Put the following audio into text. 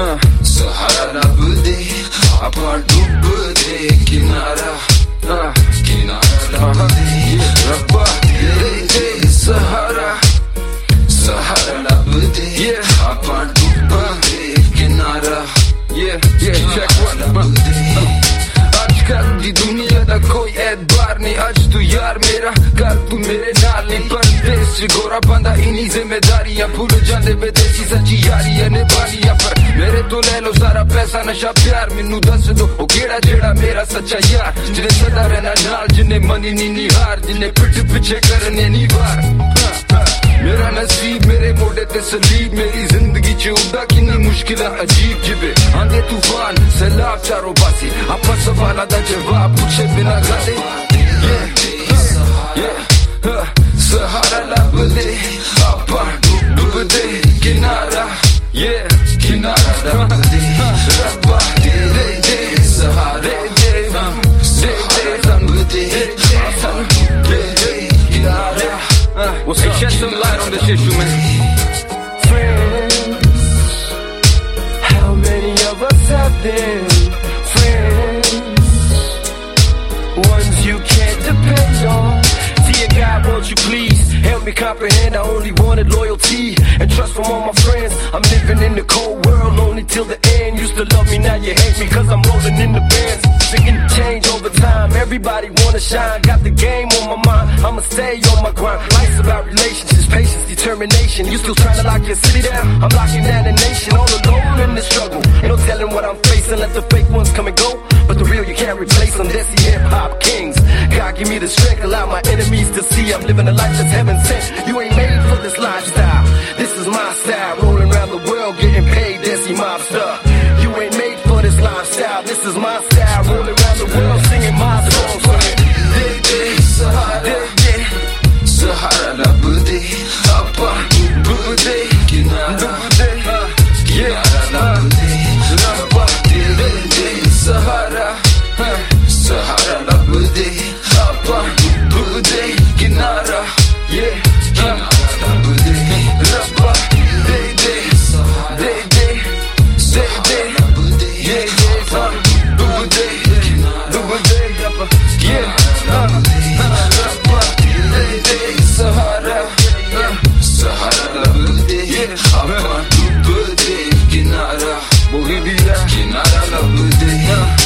Sahara labde apa dubde kinara labde Rabba de Sahara labde apa dubde kinara check what आजकल की दुनिया दा कोई एतबार नहीं आज तू यार मेरा कल तू मेरे नाल नहीं परदेस च गोरा बंदा इन्हीं जिम्मेदारियां भूल जांदे विदेशी सच्ची यारियां निभानियां पर मेरे तो ले लो सारा पैसा नशा प्यार मैनू दस दो ओ केड़ा जेड़ा मेरा सच्चा यार जिन्हें सदा रहना नाल जिन्हें मनी नी हार जिन्हें पिठ पिछे करने नी वार मेरा नसीब मेरे मोड़े ते सलीब मेरी जिंदगी च उड़ा किन्नी मुश्किल अजीब जिबे आंदे तूफान सैलाब चारों पासे आपा सवालां दा जवाब पूछे बिना गादे Sahara labde apa dubde kinara kinara labde Rabba de Sahara de kinara. Well, say shed some light on this issue, man. Friends, how many of us have been friends? Ones you can't depend on. Dear God, won't you please help me comprehend? I only wanted loyalty and trust from all my friends. I'm living in the cold world, lonely till the end. Used to love me, now you hate me, cause I'm rolling in the bands. Thinking change over time, everybody wanna shine. Got the game on my mind, I'ma stay on my grind. Life's about relationships, patience, determination. You still trying to lock your city down? I'm locking down the nation, all alone in the struggle. Ain't no telling what I'm facing, let the fake ones come and go. But the real you can't replace them, Desi hip-hop kings. God give me the strength, allow my enemies to see I'm living a life that's heaven sent. You ain't made for this lifestyle, this is my style. Rolling around the world getting paid, Desi mobster. You ain't made for this lifestyle, this is my style. Rolling around the world singing my songs. Sahara labde apa dubde kinara labde Rabba de Sahara labde apa dubde kinara labde Rabba de Sahara labde apa dubde kinara kinara labde